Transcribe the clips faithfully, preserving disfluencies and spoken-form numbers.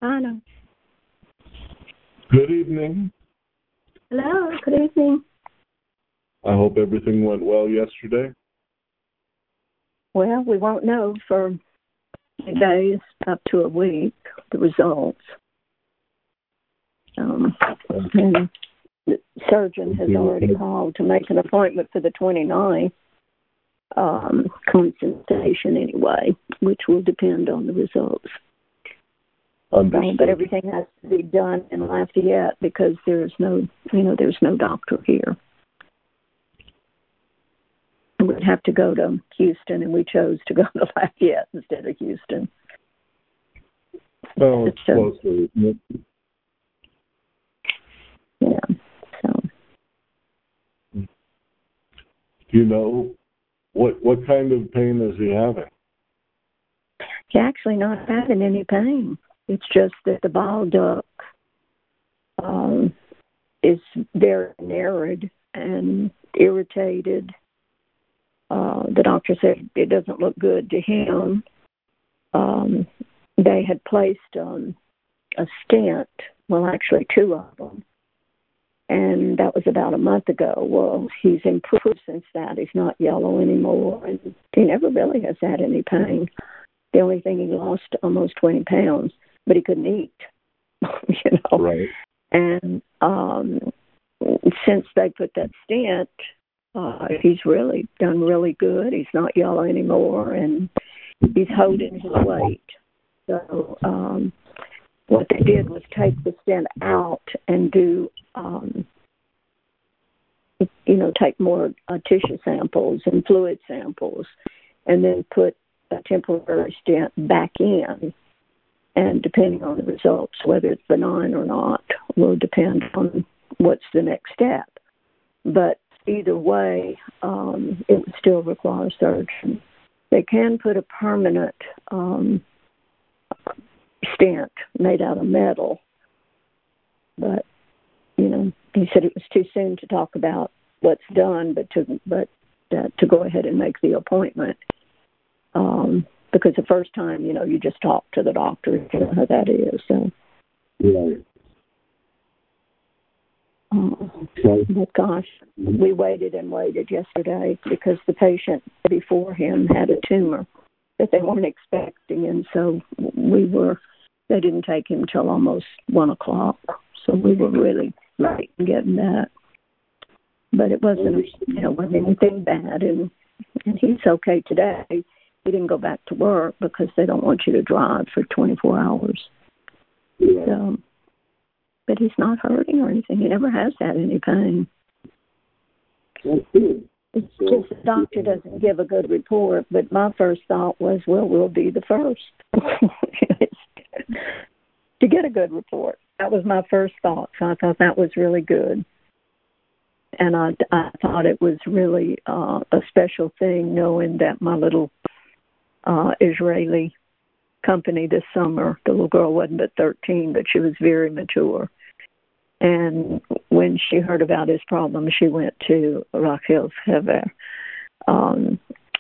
Anna. Good evening. Hello, good evening. I hope everything went well yesterday. Well, we won't know for days up to a week, the results. Um, and the surgeon has already called to make an appointment for the twenty-ninth, um, consultation anyway, which will depend on the results. Understood. But everything has to be done in Lafayette because there's no, you know, there's no doctor here. We'd have to go to Houston, and we chose to go to Lafayette instead of Houston. Well, it's so, closer, isn't it? Yeah. So. Do you know what what kind of pain is he having? He's actually not having any pain. It's just that the bile duct um, is very narrowed and irritated. Uh, the doctor said it doesn't look good to him. Um, they had placed um, a stent, well, actually two of them, and that was about a month ago. Well, he's improved since that. He's not yellow anymore, and he never really has had any pain. The only thing, he lost almost twenty pounds, but he couldn't eat, you know. Right. And um, since they put that stent, uh, he's really done really good. He's not yellow anymore, and he's holding his weight. So um, what they did was take the stent out and do, um, you know, take more uh, tissue samples and fluid samples, and then put a temporary stent back in. And depending on the results, whether it's benign or not, will depend on what's the next step. But either way, um, it would still require surgery. They can put a permanent um, stent made out of metal, but you know, he said it was too soon to talk about what's done, but to but uh, to go ahead and make the appointment. Um, because the first time, you know, you just talk to the doctor, you know how that is. So, Right. uh, but gosh, we waited and waited yesterday because the patient before him had a tumor that they weren't expecting, and so we were. They didn't take him till almost one o'clock, so we were really late in getting that. But it wasn't, you know, wasn't anything bad, and and he's okay today. He didn't go back to work because they don't want you to drive for twenty-four hours. Yeah. So, but he's not hurting or anything. He never has had any pain. That's good. It's just the doctor doesn't give a good report. But my first thought was, well, we'll be the first to get a good report. That was my first thought. So I thought that was really good. And I, I thought it was really uh, a special thing knowing that my little Uh, Israeli company this summer. The little girl wasn't but thirteen, but she was very mature. And when she heard about his problem, she went to Rachel's Hever um,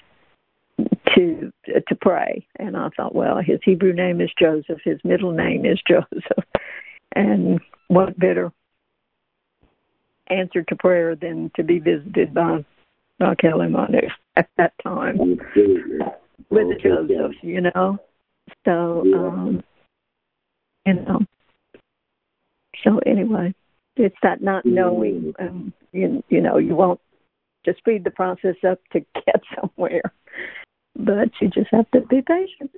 to to pray. And I thought, well, his Hebrew name is Joseph. His middle name is Joseph. And what better answer to prayer than to be visited by Rachel Emmanuel at that time. With the Joseph, you know. So, um, you know. So anyway, it's that not knowing, um, you, you know, you won't just speed the process up to get somewhere, but you just have to be patient.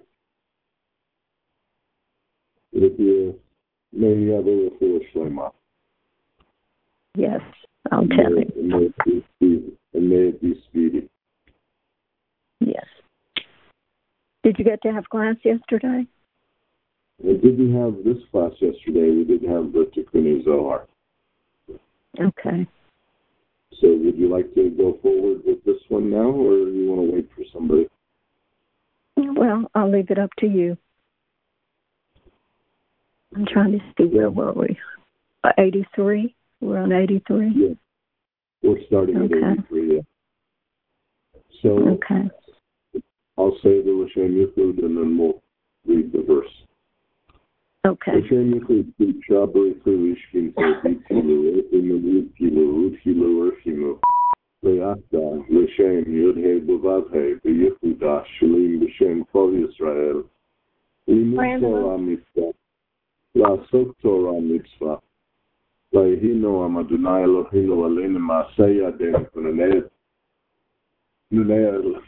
If you maybe have a little Shlema. Yes, I'll tell him. And may it be speedy. And may it be speedy. Yes. Did you get to have class yesterday? We didn't have this class yesterday. We didn't have the Tikkun Zohar. Okay. So would you like to go forward with this one now, or do you want to wait for somebody? Well, I'll leave it up to you. I'm trying to see, where were we? Uh, eighty-three? We're on eighty-three? Yeah. We're starting okay. at eighty-three, yeah. So okay. I'll say the L'Shem Yichud, and then we'll read the verse. Okay. Le'ata, L'Shem, Yud-He, B'Vav-He, B'Yehuda, Shalim, B'Shem, Kol Yisrael, Limud Torah Mitzvah, La'asok Torah Mitzvah, La'ihino Am Adonai Eloheinu Aleinu Ma'aseh Yadeinu Kunaneh, Kunaneh,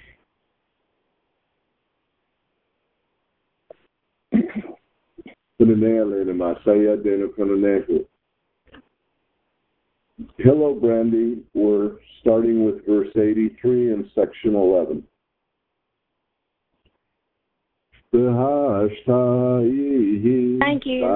Kunaneh Aleinu Ma'aseh Yadeinu Kunaneh. Hello, Brandy. We're starting with verse eighty-three in section eleven. Thank you.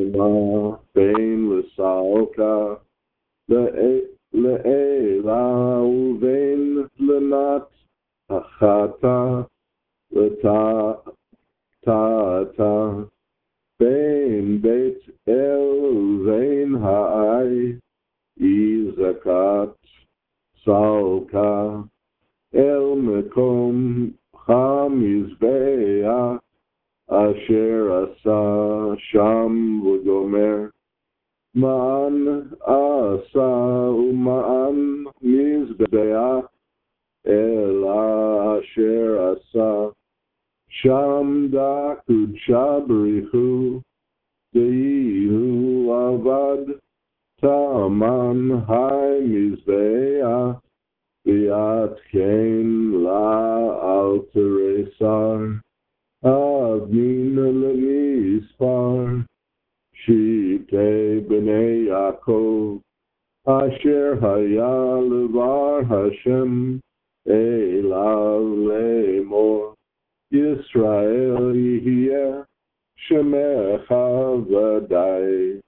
Izakat Salka El Mekom Chamizbeah Asher Asa Sham V'Gomer Ma'an Asa U'Ma'an Mizbeah El Asher Asa Sham Dakud Shabrichu De'ihu Avad Taman Hai Mizbeah Biat Kain La Alteresar Admin Lemispar Shite B'nei Yaakov Asher Haya Levar Hashem Elav Lemor Yisrael Yihye Shemecha V'dai.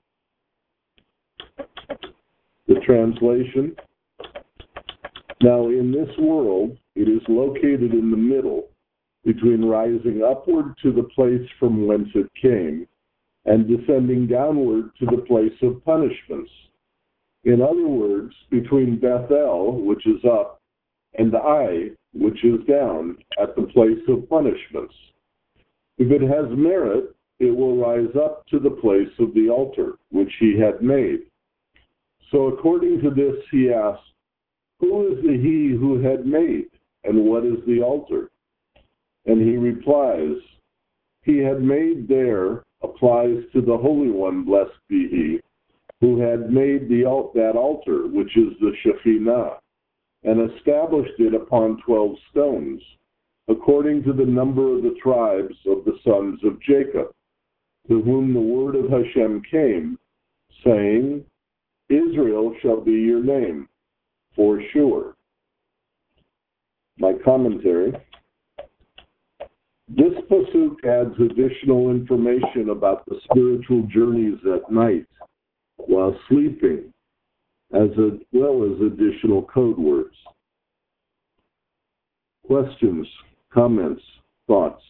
The translation. Now, in this world, it is located in the middle between rising upward to the place from whence it came and descending downward to the place of punishments. In other words, between Bethel, which is up, and Ai, which is down, at the place of punishments. If it has merit, it will rise up to the place of the altar, which he had made. So according to this, he asked, who is the he who had made, and what is the altar? And he replies, he had made there applies to the Holy One, blessed be he, who had made the that altar, which is the Shekhinah, and established it upon twelve stones, according to the number of the tribes of the sons of Jacob, to whom the word of Hashem came, saying, Israel shall be your name, for sure. My commentary. This pasuk adds additional information about the spiritual journeys at night while sleeping, as well as additional code words. Questions, comments, thoughts?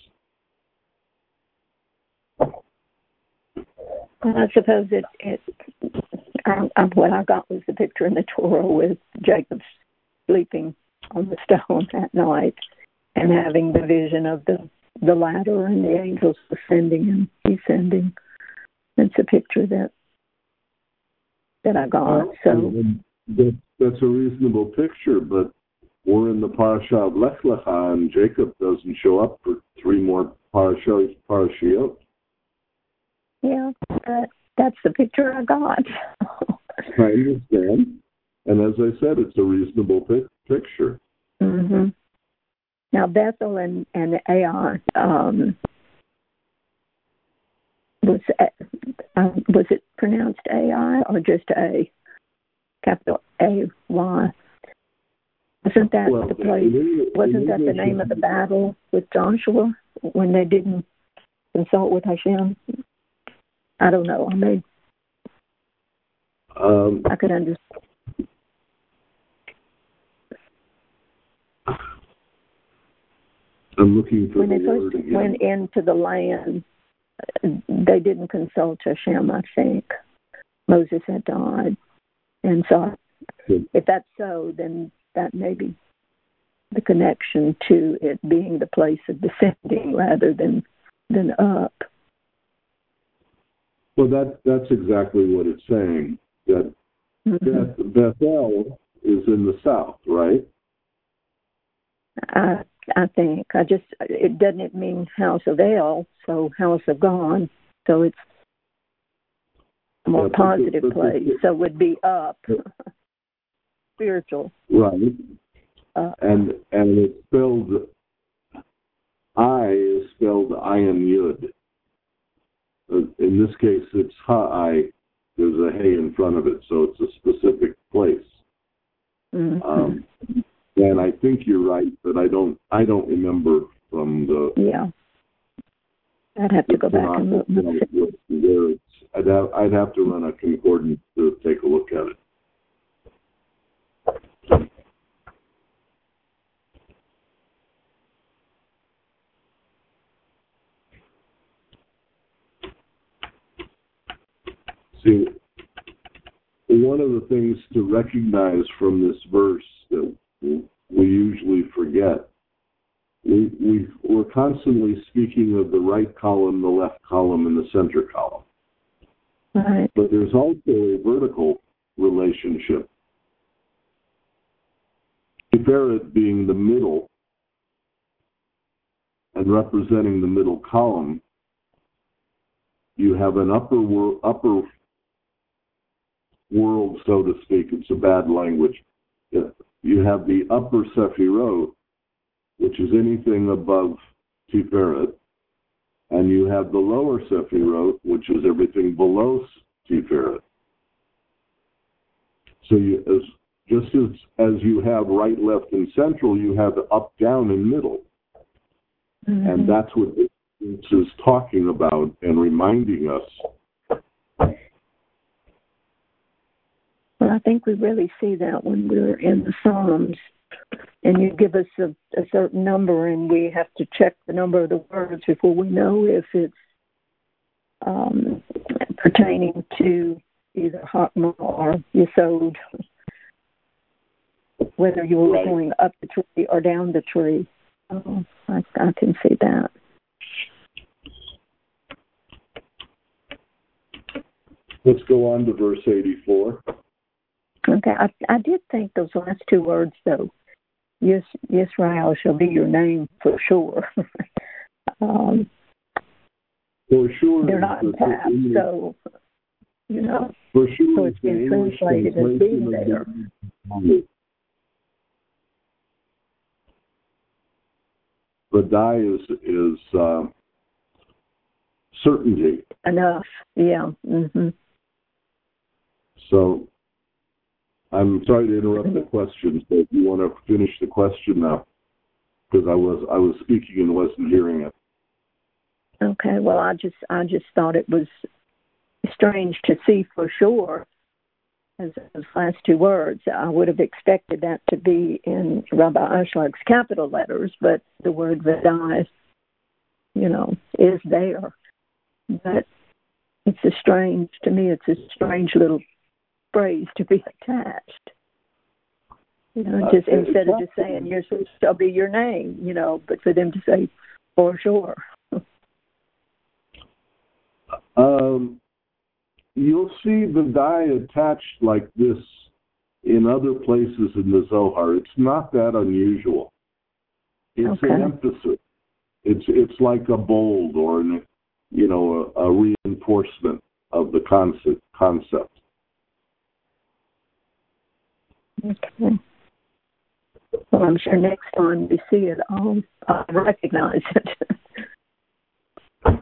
I suppose it, it um, what I got was the picture in the Torah with Jacob sleeping on the stone at night and having the vision of the, the ladder and the angels ascending and descending. That's a picture that that I got. So that, that's a reasonable picture, but we're in the parasha of Lech Lecha, and Jacob doesn't show up for three more parashas, parashiot. Yeah, that, that's the picture I got. I understand. And as I said, it's a reasonable pic- picture. Mm-hmm. Now, Bethel and, and Ai, um, was, uh, was it pronounced A I or just A? Capital A Y. Wasn't that well, the place? It, wasn't that the name of the battle with Joshua when they didn't consult with Hashem? I don't know. I mean, um, I could understand. I'm looking for when the they word first again. went into the land, they didn't consult Hashem, I think. Moses had died. And so if that's so, then that may be the connection to it being the place of descending rather than, than up. Well, that that's exactly what it's saying. That, mm-hmm. that Bethel is in the south, right? I I think I just it doesn't mean house of El, so house of God. So it's a more yeah, positive but, but, place. but, so it would be up, spiritual. Right. Uh, and and it's spelled I is spelled Ayin Yud. In this case, it's Ha-I. There's a Hey in front of it, so it's a specific place. mm-hmm. Um, and I think you're right, but I don't. I don't remember from the. Yeah. I'd have to go back and look. Where it's, I'd have. I'd have to run a concordance to take a look at it. See, one of the things to recognize from this verse that we usually forget, we, we, we're constantly speaking of the right column, the left column, and the center column. Right. But there's also a vertical relationship. Tiferet being the middle and representing the middle column, you have an upper wor- upper world, so to speak. It's a bad language. You have the upper Sephirot, which is anything above Tiferet, and you have the lower Sephirot, which is everything below Tiferet. So you, as, just as, as you have right, left, and central, you have up, down, and middle. Mm-hmm. And that's what this is talking about and reminding us. Well, I think we really see that when we're in the Psalms, and you give us a, a certain number, and we have to check the number of the words before we know if it's um, pertaining to either Hakma or Yesod, whether you were right. going up the tree or down the tree. Oh, I, I can see that. Let's go on to verse eighty-four. Okay, I, I did think those last two words, though, yes, Yisrael shall be your name for sure. um, for sure. They're not in past, so, you know, for sure, so it's been translated as being there. But die is, is uh, certainty. Enough, yeah. Mm-hmm. So, I'm sorry to interrupt the question, but you want to finish the question now, because I was I was speaking and wasn't hearing it. Okay, well, I just I just thought it was strange to see for sure as those last two words. I would have expected that to be in Rabbi Ashlar's capital letters, but the word Vadai, you know, is there. But it's a strange, to me, it's a strange little phrase to be attached. You know, just uh, instead of just saying, "Yours shall be your name," you know, but for them to say, "For sure." um, you'll see the die attached like this in other places in the Zohar. It's not that unusual. It's okay. an emphasis. It's it's like a bold or an, you know, a, a reinforcement of the concept. Concept. Okay. Well, I'm sure next time we see it, I'll, I'll recognize it.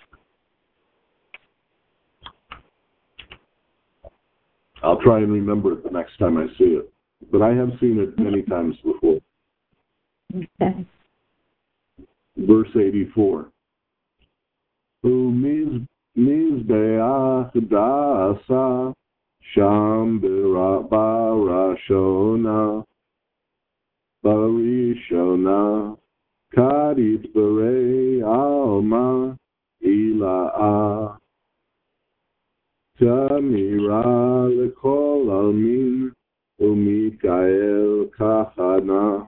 I'll try and remember it the next time I see it. But I have seen it many times before. Okay. Verse eighty-four. Mizbeach dasa sham barashona barishona kadit bere alma ilaah tamira lekol almin umikael kachana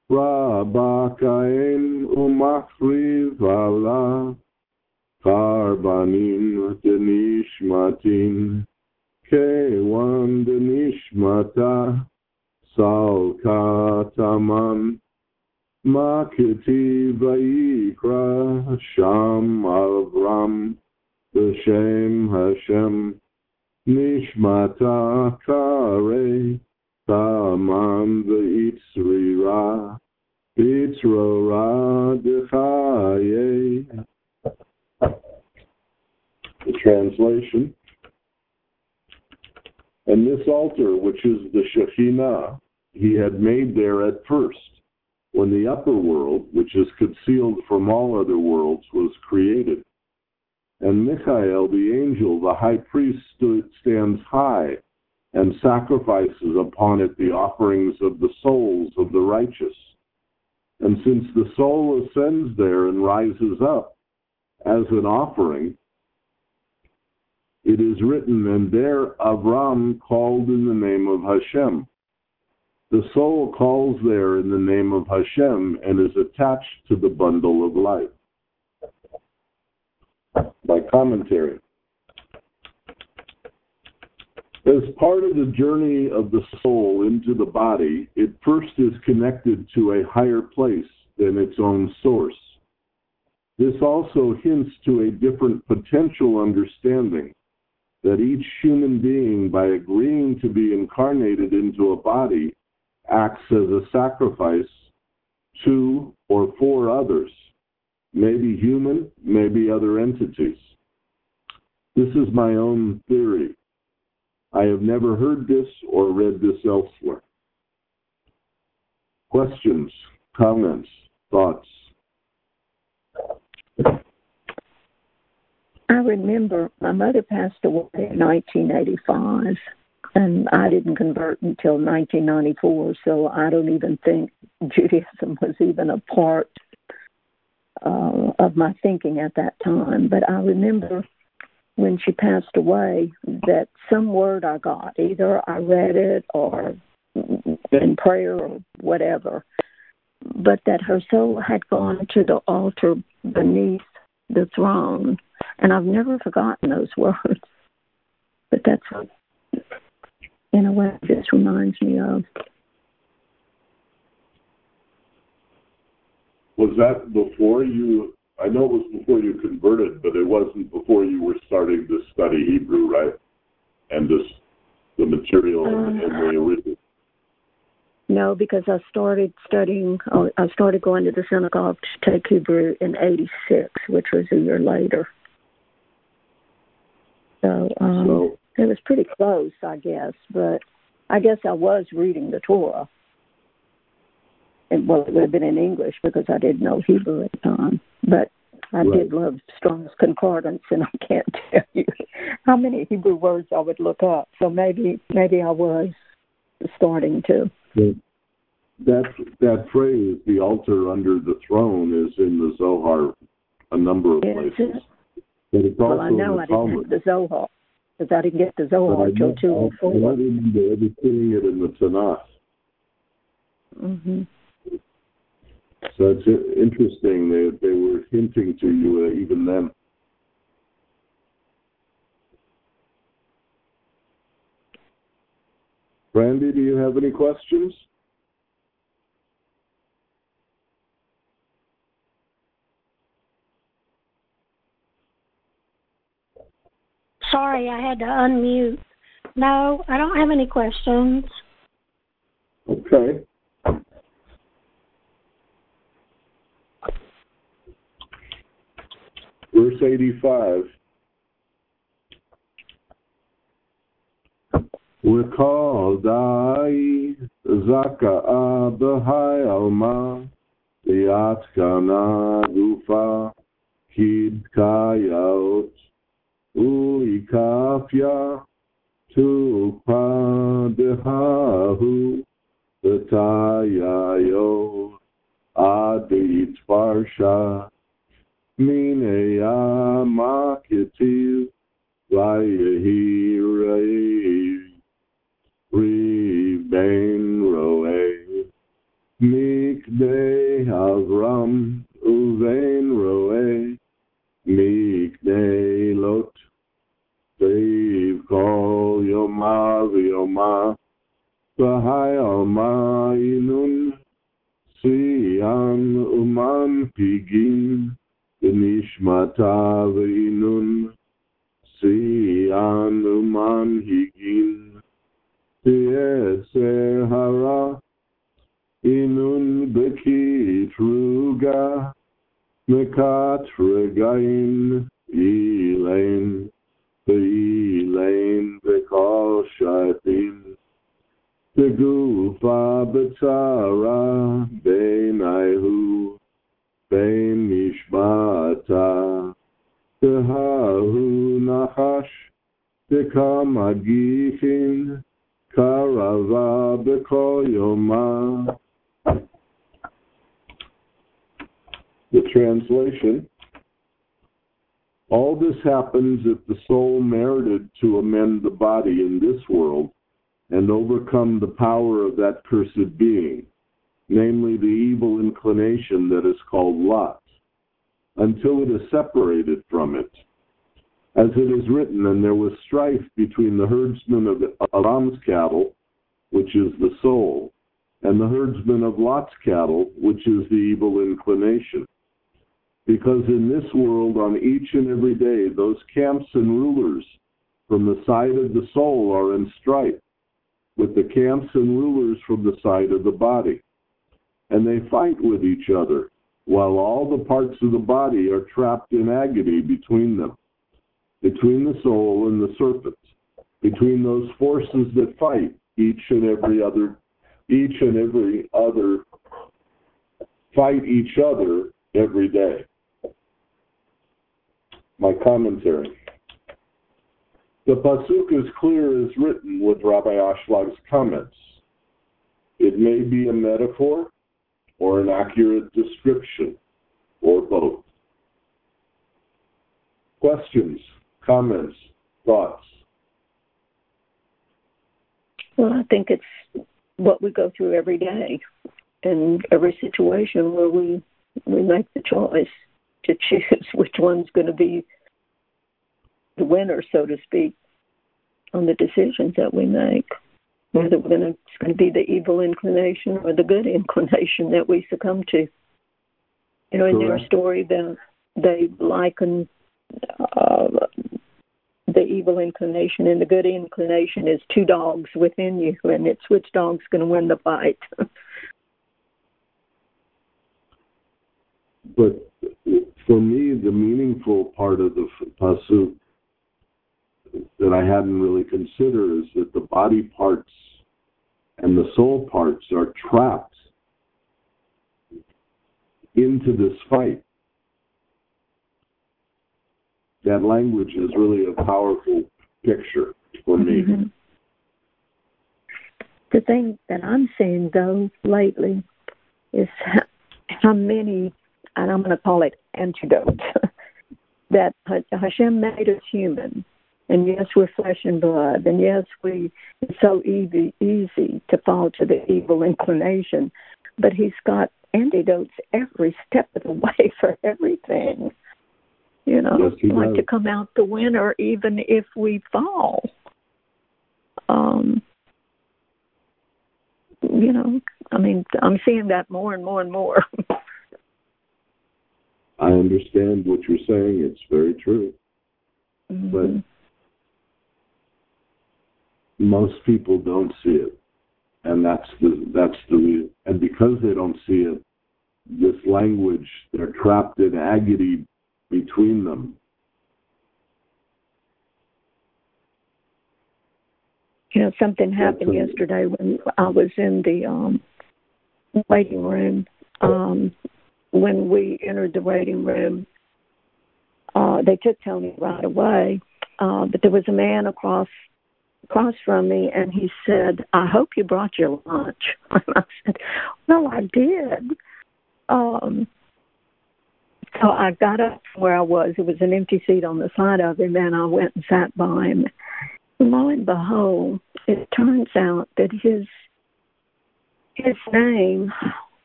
rabakain umachriv ala kar Arbanim Denishmatin Kewan Denishmata Salkataman Makiti Vaikra Sham Avram B'Shem Hashem Nishmata Kare Taman V'itzrira Itzrora Dechaye. The translation. And this altar, which is the Shekhinah, he had made there at first, when the upper world, which is concealed from all other worlds, was created. And Michael, the angel, the high priest, stood, stands high and sacrifices upon it the offerings of the souls of the righteous. And since the soul ascends there and rises up as an offering, it is written, and there Avram called in the name of Hashem. The soul calls there in the name of Hashem and is attached to the bundle of life. By commentary. As part of the journey of the soul into the body, it first is connected to a higher place than its own source. This also hints to a different potential understanding that each human being, by agreeing to be incarnated into a body, acts as a sacrifice to or for others, maybe human, maybe other entities. This is my own theory. I have never heard this or read this elsewhere. Questions, comments, thoughts? I remember my mother passed away in nineteen eighty-five, and I didn't convert until nineteen ninety-four, so I don't even think Judaism was even a part uh, of my thinking at that time. But I remember when she passed away that some word I got, either I read it or in prayer or whatever, but that her soul had gone to the altar beneath the throne. And I've never forgotten those words. But that's what, in a way, this reminds me of. Was that before you, I know it was before you converted, but it wasn't before you were starting to study Hebrew, right? And this, the material um, in the original. No, because I started studying, oh, I started going to the synagogue to take Hebrew in eighty-six, which was a year later. So, um, so it was pretty close, I guess, but I guess I was reading the Torah. And, well, it would have been in English because I didn't know Hebrew at the time. But I right. did love Strong's Concordance, and I can't tell you how many Hebrew words I would look up. So maybe maybe I was starting to. Yeah. That that phrase, the altar under the throne, is in the Zohar a number of Is places. It? But it's also well, I know I didn't have the Zohar, because I didn't get the Zohar until two oh four. I don't remember ever seeing it in the Tanakh. Mm-hmm. So it's interesting that they, they were hinting to you uh, even then. Brandy, do you have any questions? Sorry, I had to unmute. No, I don't have any questions. Okay. Verse eighty-five. Recall dai zaka'a b'hai alma liat kana gufa kid kayot uikafya tukpa dehahu b'tayayo adit parsha mineya makitiv vayehi rei Reben roe mikdei Avram uvein roe mikdei Bahayama inun siyan uman pigin Nishmata inun siyan uman higin Tiese hara inun bekitruga Mekatregain Elaine Elaine Bekoshatin Tegufa Betara Benaihu Ben Mishbata Tehahu Nahash Tekamagifin Karava Bekoyoma. The translation: all this happens if the soul merited to amend the body in this world and overcome the power of that cursed being, namely the evil inclination that is called Lot, until it is separated from it. As it is written, and there was strife between the herdsmen of Aram's cattle, which is the soul, and the herdsmen of Lot's cattle, which is the evil inclination. Because in this world, on each and every day, those camps and rulers from the side of the soul are in strife with the camps and rulers from the side of the body. And they fight with each other, while all the parts of the body are trapped in agony between them, between the soul and the serpent, between those forces that fight each and every other, each and every other, fight each other every day. My commentary. The pasuk is clear as written with Rabbi Ashwag's comments. It may be a metaphor or an accurate description, or both. Questions, comments, thoughts? Well, I think it's what we go through every day in every situation where we, we make the choice to choose which one's going to be the winner, so to speak, on the decisions that we make. Whether we're gonna, it's going to be the evil inclination or the good inclination that we succumb to. You know, in their story, they, they liken uh, the evil inclination and the good inclination is two dogs within you, and it's which dog's going to win the fight. But for me, the meaningful part of the pasuk that I hadn't really considered is that the body parts and the soul parts are trapped into this fight. That language is really a powerful picture for me. Mm-hmm. The thing that I'm seeing, though, lately is how, how many, and I'm going to call it antidotes, that Hashem made us human. And yes, we're flesh and blood. And yes, we it's so easy, easy to fall to the evil inclination. But he's got antidotes every step of the way for everything. You know, yes, like does. to come out the winner even if we fall. Um, you know, I mean, I'm seeing that more and more and more. I understand what you're saying. It's very true. Mm-hmm. But most people don't see it. And that's the, that's the, and because they don't see it, this language, they're trapped in agony between them. You know, something happened a, yesterday when I was in the um, waiting room. Um, when we entered the waiting room, uh, they took Tony right away, uh, but there was a man across across from me, and he said, "I hope you brought your lunch." And I said, "Well, I did." Um, so I got up from where I was. It was an empty seat on the side of him, and I went and sat by him. Lo and behold, it turns out that his his name,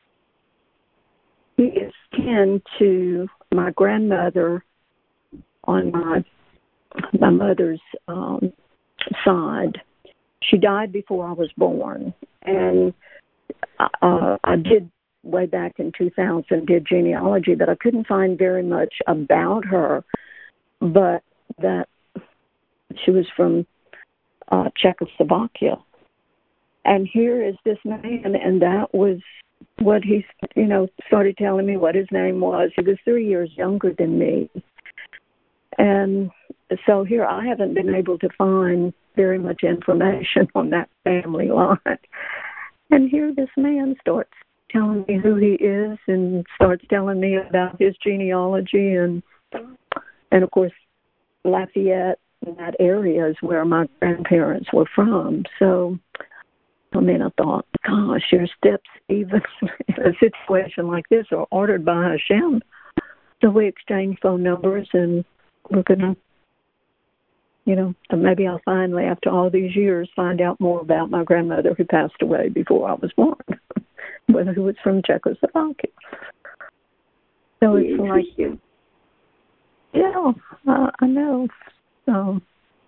he is kin to my grandmother on my my mother's um, side. She died before I was born, And uh, I did way back in two thousand, did genealogy, but I couldn't find very much about her, but that she was from uh, Czechoslovakia. And here is this man, and that was what he, you know, started telling me what his name was. He was three years younger than me. And so here I haven't been able to find very much information on that family line. And here this man starts telling me who he is and starts telling me about his genealogy. And, and of course, Lafayette, that area is where my grandparents were from. So, I mean, I thought, gosh, your steps, even in a situation like this, are ordered by Hashem. So we exchanged phone numbers, and we're going to, you know, maybe I'll finally, after all these years, find out more about my grandmother who passed away before I was born, whether who was from Czechoslovakia. So it's like, yeah, uh, I know. So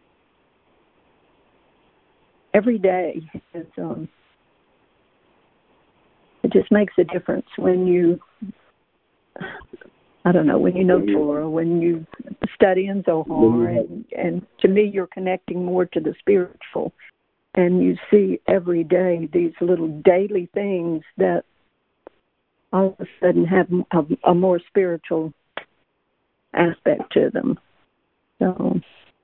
every day is, um, it just makes a difference when you, I don't know, when you know Torah, when you study in Zohar, and, and to me you're connecting more to the spiritual, and you see every day these little daily things that all of a sudden have a, a more spiritual aspect to them. So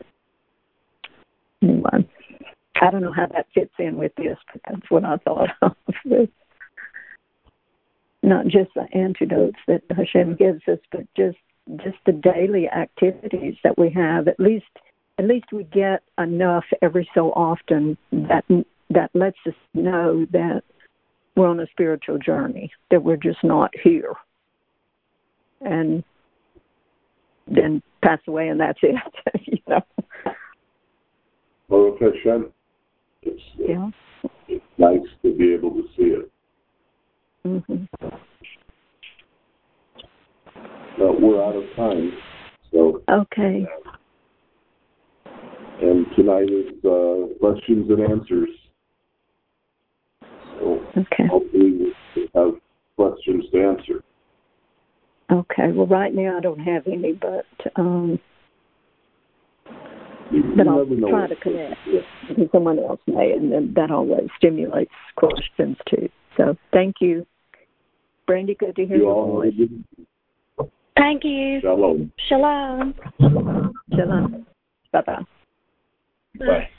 anyway, I don't know how that fits in with this, but that's what I thought of. Not just the antidotes that Hashem gives us, but just just the daily activities that we have. At least, at least we get enough every so often that that lets us know that we're on a spiritual journey, that we're just not here, and then pass away, and that's it. You know. Baruch Hashem. It's, uh, yeah. It's nice to be able to see it. Mm-hmm. But we're out of time, so okay. And tonight is uh, questions and answers. So okay. hopefully we have questions to answer. Okay. Well, right now I don't have any, but um, you but I'll never know try to connect with someone else may, and then that always stimulates questions too. So thank you. Brandy, good to hear you your all voice. Thank you. Shalom. Shalom. Shalom. Bye-bye. Bye.